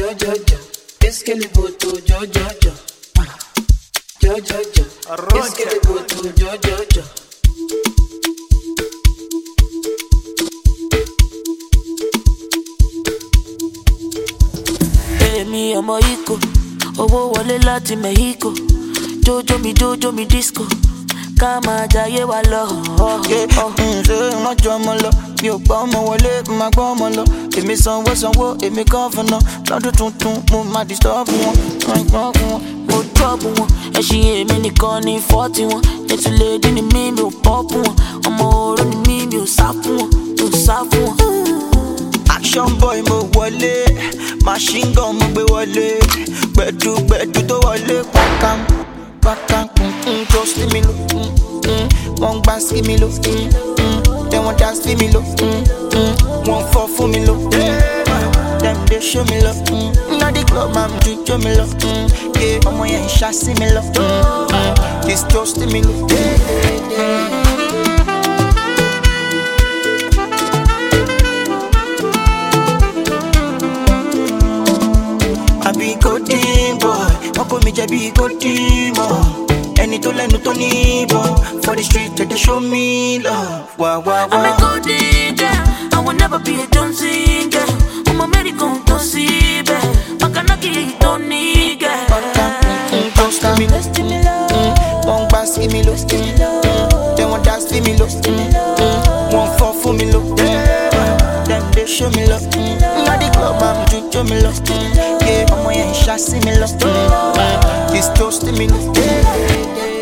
Jojo, es que le voto Jojo. Jojo, es que le voto Jojo. Èmi ọmọ Ìkó, owó wọlé láti Mexico. Jojo mi disco, ká máa jayé wa lọ. Ṣé má jọ ọmọ lọ? Mi ò gbọ́ ọmọ wọlé, má gbọ́ ọmọ lọ. Èmi sanwó, èmi gọ́fúnà. Lọ́dún tuntun, mo máa disturb wọn. Mo drop wọn, ẹṣin èmi nìkan ní 40 wọn. Ètùlẹ̀ dín ní mi ò pọ́pù wọn. Ọmọ oró ni mi ò sá fún wọn. Action boy mo wọlé, machine gun mo gbé wọlé. Gbẹ̀du tó wọlé, pàkàm, just leave me low. Wọ́n gbá sí mi lò, then wọ́n dá sí mi lò. Wọ́n fọ́ fún mi lò, dem dey show me love. Inna the club máa ń jó mi lọ. Ọmọ yẹn ń ṣá sí mi lọ. This just leave me low. Àbí golden boy, wọ́n kó mi jẹ bí golden boy. Ẹni tó lẹ́nu tó ní ìbọn, for the street they show me love. I'm a golden girl, I will never be a Jonesy girl. I'm a American to see bad, Makanaki don't need girl. Just give me love, wọ́n gbá sí mi lò, then wọ́n dá sí mi lò, wọ́n fọ́ fún mi lò, dem dey show me love. Inna the club máa ń jó mi lọ, ọmọ yẹn ń ṣá sí mi lọ. This toast to me lò.